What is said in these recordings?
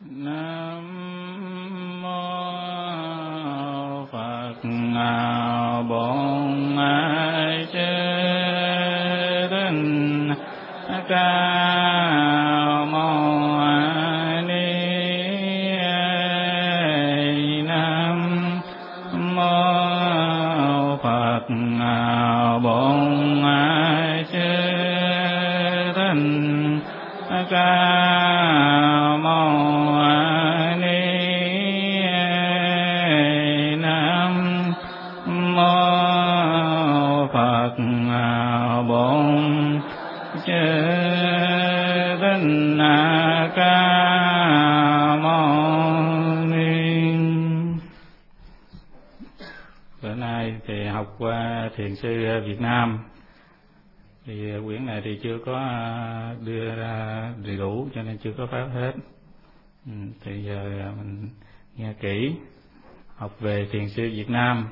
Nam mô Phật Bổn Sư Thích Ca Mâu Ni. Nam mô Phật Bổn Sư Thích Ca Mâu Ni. Nam mô Phật Bổn Sư Thích Ca Mâu Ni. Bữa nay thì học qua Thiền sư Việt Nam, thì quyển này thì chưa có đưa ra đầy đủ cho nên chưa có phát hết. Thì giờ mình nghe kỹ, học về Thiền sư Việt Nam.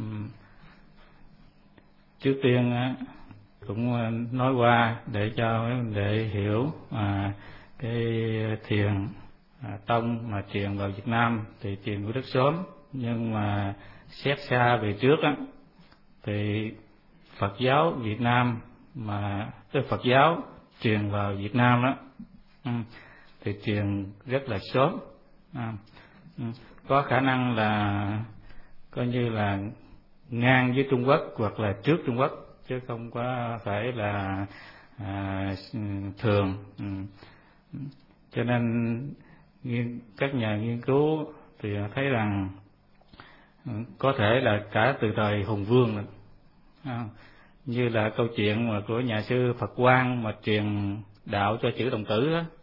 Trước tiên cũng nói qua để cho mấy huynh đệ hiểu cái thiền tông mà truyền vào Việt Nam thì truyền của rất sớm, nhưng mà xét xa về trước thì Phật giáo Việt Nam mà cái Phật giáo truyền vào Việt Nam thì truyền rất là sớm, có khả năng là coi như là ngang với Trung Quốc hoặc là trước Trung Quốc, chứ không có phải là thường. Cho nên các nhà nghiên cứu thì thấy rằng có thể là cả từ thời Hùng Vương, như là câu chuyện mà của nhà sư Phật Quang mà truyền đạo cho chữ Đồng Tử đó.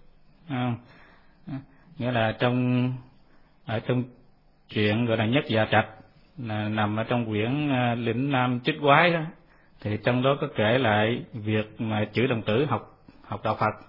Nghĩa là ở trong chuyện gọi là Nhất Dạ Trạch, là nằm ở trong quyển Lĩnh Nam Trích Quái đó, thì trong đó có kể lại việc mà chữ Đồng Tử học đạo Phật.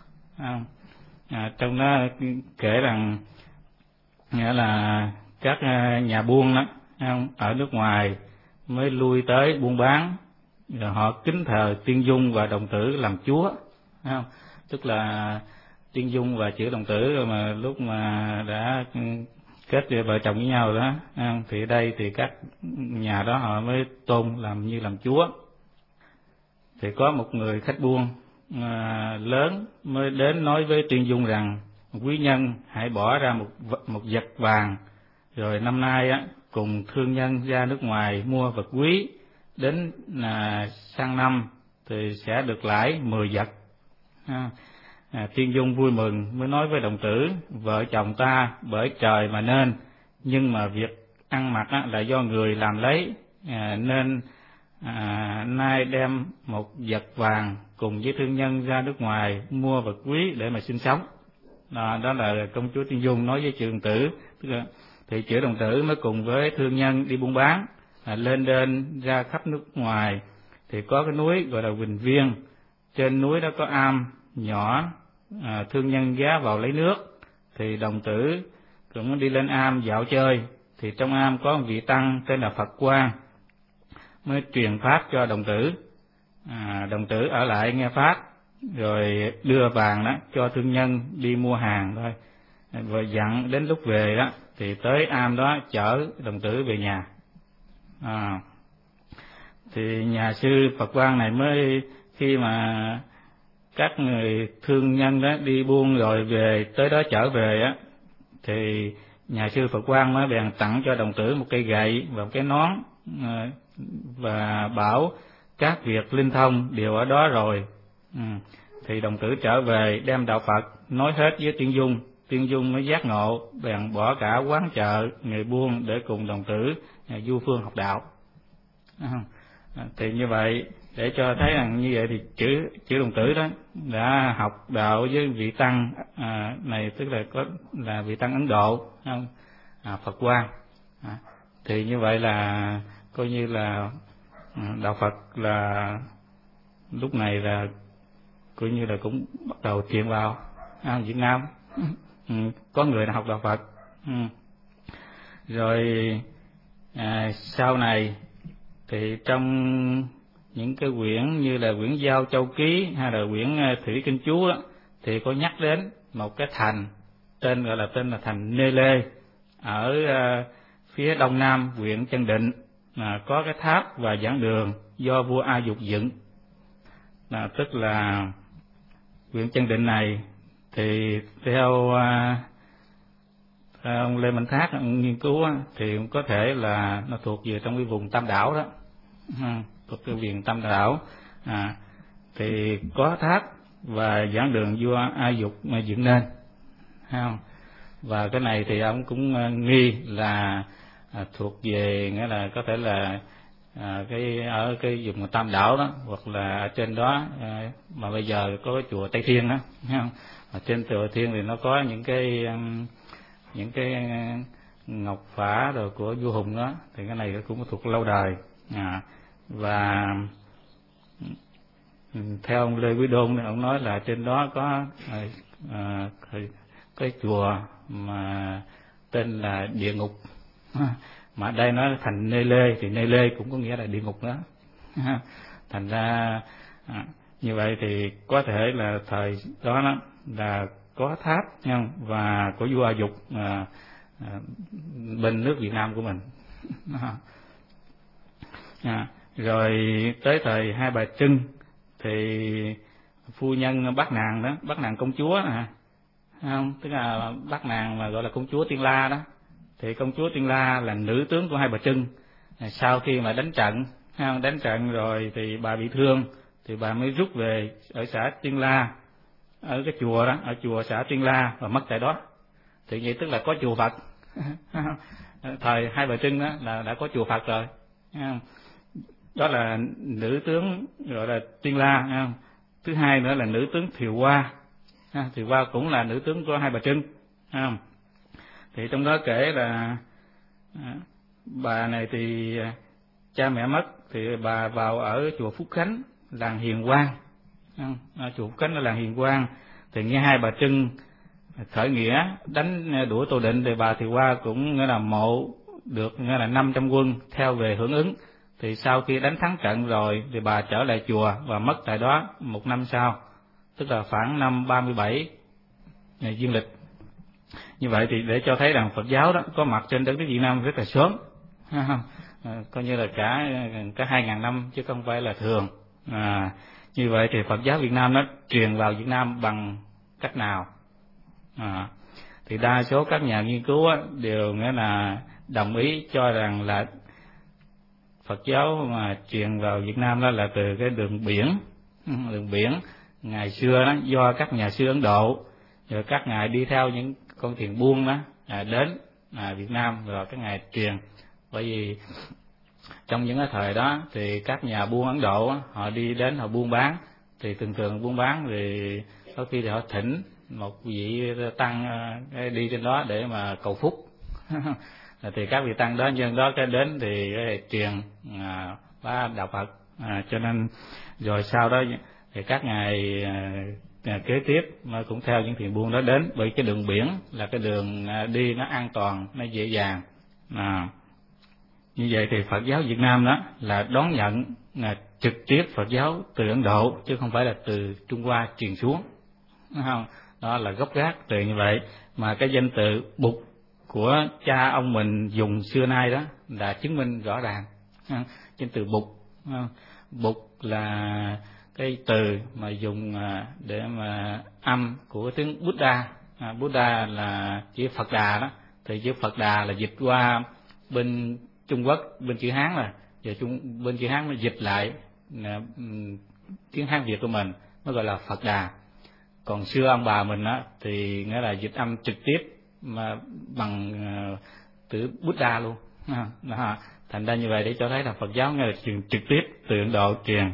Trong đó kể rằng nghĩa là các nhà buôn đó ở nước ngoài mới lui tới buôn bán, rồi họ kính thờ Tiên Dung và Đồng Tử làm chúa, tức là Tiên Dung và chữ Đồng Tử mà lúc mà đã kết vợ chồng với nhau đó, thì ở đây thì các nhà đó họ mới tôn làm chúa. Thì có một người khách buôn lớn mới đến nói với Tiên Dung rằng: quý nhân hãy bỏ ra một vật vàng, rồi năm nay cùng thương nhân ra nước ngoài mua vật quý, đến sang năm thì sẽ được lãi 10 vật. Tiên Dung vui mừng mới nói với Đồng Tử: vợ chồng ta bởi trời mà nên, nhưng mà việc ăn mặc là do người làm lấy, nên nay đem một vật vàng cùng với thương nhân ra nước ngoài mua vật quý để mà sinh sống. Đó là công chúa Tiên Dung nói với chữ Đồng Tử. Thì chữ Đồng Tử mới cùng với thương nhân đi buôn bán, lên đên ra khắp nước ngoài. Thì có cái núi gọi là Huỳnh Viên, trên núi đó có am nhỏ, thương nhân ghé vào lấy nước. Thì Đồng Tử cũng đi lên am dạo chơi, thì trong am có một vị tăng tên là Phật Quang mới truyền pháp cho Đồng Tử. Đồng Tử ở lại nghe pháp, rồi đưa vàng đó cho thương nhân đi mua hàng thôi, và dặn đến lúc về đó thì tới am đó chở Đồng Tử về nhà. Thì nhà sư Phật Quang này mới, khi mà các người thương nhân đó đi buôn rồi về tới đó trở về thì nhà sư Phật Quang mới bèn tặng cho Đồng Tử một cây gậy và một cái nón, và bảo các việc linh thông đều ở đó rồi. Thì Đồng Tử trở về đem đạo Phật nói hết với Tiên Dung. Tiên Dung mới giác ngộ, bèn bỏ cả quán chợ nghề buôn để cùng Đồng Tử du phương học đạo. Thì như vậy để cho thấy rằng như vậy thì chữ Đồng Tử đó đã học đạo với vị tăng này, tức là vị tăng Ấn Độ, Phật Quang. Thì như vậy là coi như là đạo Phật là lúc này là coi như là cũng bắt đầu truyền vào Việt Nam. Có người đã học đạo Phật. Rồi sau này thì trong những cái quyển như là quyển Giao Châu Ký hay là quyển Thủy Kinh Chú thì có nhắc đến một cái thành tên gọi là thành Nê Lê, ở phía đông nam huyện Chân Định, có cái tháp và giảng đường do vua A Dục dựng. Tức là huyện Chân Định này thì theo ông Lê Minh Thác ông nghiên cứu thì cũng có thể là nó thuộc về trong cái vùng Tam Đảo đó, thuộc cái vùng Tam Đảo, thì có tháp và giảng đường vua A Dục mà dựng nên, không? Và cái này thì ông cũng nghi là thuộc về, nghĩa là có thể là cái ở cái vùng Tam Đảo đó, hoặc là ở trên đó, mà bây giờ có cái chùa Tây Thiên đó, thấy không? Ở trên chùa Thiên thì nó có những cái ngọc phả rồi của vua Hùng đó, thì cái này cũng thuộc lâu đời. Và theo ông Lê Quý Đôn thì ông nói là trên đó có cái chùa mà tên là Địa Ngục, mà đây nói thành Nê Lê, thì Nê Lê cũng có nghĩa là địa ngục đó. Thành ra như vậy thì có thể là thời đó là có tháp nha, và có vua A Dục bên nước Việt Nam của mình. Rồi tới thời Hai Bà Trưng thì phu nhân bắt nàng đó, bắt nàng công chúa không, tức là bắt nàng mà gọi là công chúa Tiên La đó. Thì công chúa Tiên La là nữ tướng của Hai Bà Trưng. Sau khi mà đánh trận rồi thì bà bị thương, thì bà mới rút về ở xã Tiên La, ở cái chùa đó, ở chùa xã Tiên La, và mất tại đó. Thì vậy tức là có chùa Phật. Thời Hai Bà Trưng đó là đã có chùa Phật rồi. Đó là nữ tướng gọi là Tiên La. Thứ hai nữa là nữ tướng Thiều Hoa. Thiều Hoa cũng là nữ tướng của Hai Bà Trưng. Thì trong đó kể là bà này thì cha mẹ mất, thì bà vào ở chùa Phúc Khánh, làng Hiền Quang. Chùa Phúc Khánh là làng Hiền Quang. Thì nghe Hai Bà Trưng khởi nghĩa đánh đuổi Tô Định, thì bà Thiều Hoa cũng nghĩa là mộ được nghĩa là 500 quân theo về hưởng ứng. Thì sau khi đánh thắng trận rồi thì bà trở lại chùa và mất tại đó một năm sau, tức là khoảng năm 37 ngày dương lịch. Như vậy thì để cho thấy rằng Phật giáo đó có mặt trên đất nước Việt Nam rất là sớm, coi như là cả 2.000 năm chứ không phải là thường. Như vậy thì Phật giáo Việt Nam nó truyền vào Việt Nam bằng cách nào? Thì đa số các nhà nghiên cứu đều nghĩa là đồng ý cho rằng là Phật giáo mà truyền vào Việt Nam đó là từ cái đường biển ngày xưa đó, do các nhà sư Ấn Độ rồi các ngài đi theo những con thuyền buôn đó đến Việt Nam, rồi các ngài truyền. Bởi vì trong những cái thời đó thì các nhà buôn Ấn Độ họ đi đến họ buôn bán, thì thường buôn bán thì có khi thì họ thỉnh một vị tăng đi trên đó để mà cầu phúc. Thì các vị tăng đó nhân đó cái đến thì truyền bá đạo Phật. Cho nên rồi sau đó thì các ngài kế tiếp mà cũng theo những thuyền buôn đó đến, bởi cái đường biển là cái đường đi nó an toàn, nó dễ dàng. Như vậy thì Phật giáo Việt Nam đó là đón nhận trực tiếp Phật giáo từ Ấn Độ, chứ không phải là từ Trung Hoa truyền xuống. Không? Đó là gốc gác từ như vậy. Mà cái danh từ Bụt của cha ông mình dùng xưa nay đó là chứng minh rõ ràng. Danh từ Bụt, Bụt là cái từ mà dùng để mà âm của tiếng Buddha. Buddha là chữ Phật Đà đó, thì chữ Phật Đà là dịch qua bên Trung Quốc, bên chữ Hán là giờ bên chữ Hán nó dịch lại tiếng Hán Việt của mình nó gọi là Phật Đà. Còn xưa ông bà mình á thì nghĩa là dịch âm trực tiếp mà bằng từ Buddha luôn. Thành ra như vậy để cho thấy là Phật giáo nghe là truyền trực tiếp từ Ấn Độ truyền.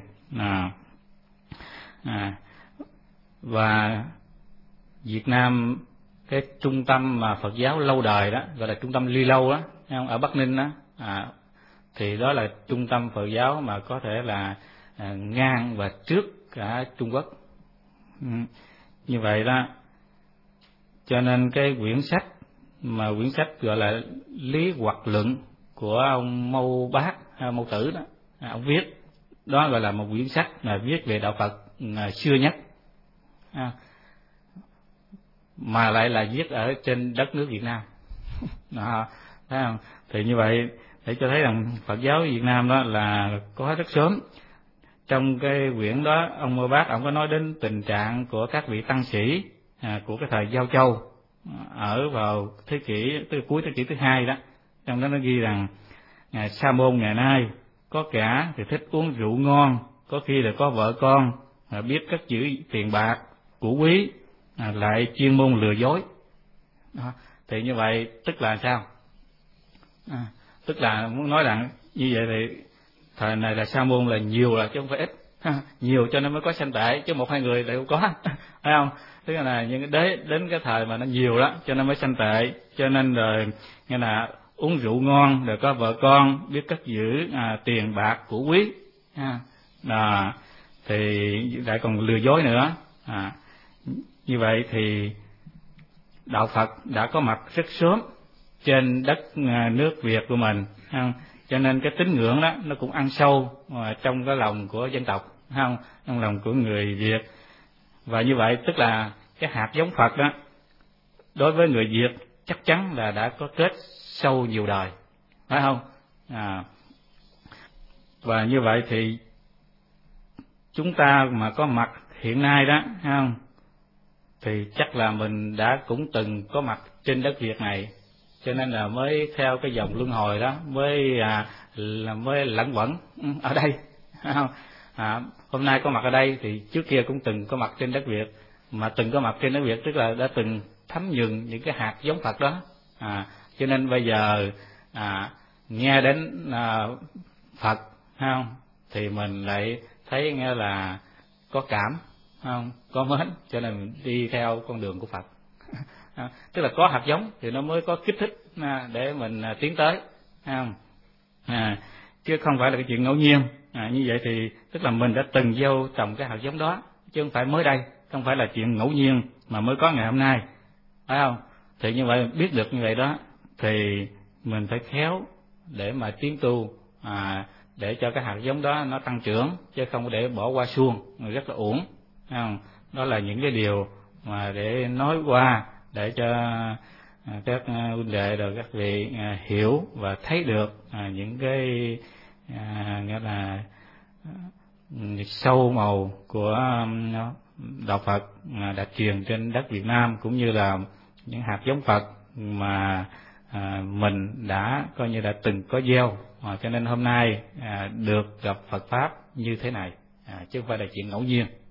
Và Việt Nam cái trung tâm mà Phật giáo lâu đời đó gọi là trung tâm Ly Lâu đó, ở Bắc Ninh đó, thì đó là trung tâm Phật giáo mà có thể là ngang và trước cả Trung Quốc. Như vậy đó, cho nên cái quyển sách gọi là Lý Hoặc Luận của ông Mâu Bác, Mâu Tử đó, ông viết đó gọi là một quyển sách mà viết về đạo Phật xưa nhất. mà lại là viết ở trên đất nước Việt Nam. Đó, thấy không? Thì như vậy để cho thấy rằng Phật giáo Việt Nam đó là có rất sớm. Trong cái quyển đó, ông Mơ Bác ông có nói đến tình trạng của các vị tăng sĩ của cái thời Giao Châu ở vào thế kỷ cuối thế kỷ thứ 2 đó. Trong đó nó ghi rằng ngài Sa Môn ngày nay có cả thì thích uống rượu ngon, có khi là có vợ con, biết cất giữ tiền bạc của quý, lại chuyên môn lừa dối. Đó. Thì như vậy tức là sao? Tức là muốn nói rằng như vậy thì thời này là Sa Môn là nhiều là chứ không phải ít. Nhiều cho nên mới có sanh tệ, chứ một hai người lại không có. Phải không? Tức là những cái đến cái thời mà nó nhiều đó cho nên mới sanh tệ, cho nên rồi nghe là uống rượu ngon, rồi có vợ con, biết cất giữ tiền bạc của quý, thì lại còn lừa dối nữa. Như vậy thì đạo Phật đã có mặt rất sớm trên đất nước Việt của mình, không? Cho nên cái tín ngưỡng đó nó cũng ăn sâu trong cái lòng của dân tộc, không? Trong lòng của người Việt. Và như vậy tức là cái hạt giống Phật đó đối với người Việt chắc chắn là đã có kết sâu nhiều đời, phải không? Và như vậy thì chúng ta mà có mặt hiện nay đó, không? Thì chắc là mình đã cũng từng có mặt trên đất Việt này, cho nên là mới theo cái dòng luân hồi đó mới lẩn quẩn ở đây, không? Hôm nay có mặt ở đây thì trước kia cũng từng có mặt trên đất Việt, mà từng có mặt trên đất Việt tức là đã từng thấm nhuần những cái hạt giống Phật đó. Cho nên bây giờ nghe đến Phật, không? Thì mình lại thấy nghe là có cảm, không? Có mến, cho nên mình đi theo con đường của Phật. Tức là có hạt giống thì nó mới có kích thích để mình tiến tới, không? Chứ không phải là cái chuyện ngẫu nhiên. Như vậy thì tức là mình đã từng gieo trồng cái hạt giống đó, chứ không phải mới đây, không phải là chuyện ngẫu nhiên mà mới có ngày hôm nay, phải không? Thì như vậy biết được như vậy đó thì mình phải khéo để mà tiến tu, để cho cái hạt giống đó nó tăng trưởng, chứ không để bỏ qua suông rất là uổng, không? Đó là những cái điều mà để nói qua để cho các huynh đệ rồi các vị hiểu và thấy được những cái nghĩa là sâu màu của đạo Phật đã truyền trên đất Việt Nam, cũng như là những hạt giống Phật mà mình đã coi như đã từng có gieo, cho nên hôm nay được gặp Phật pháp như thế này, chứ không phải là chuyện ngẫu nhiên.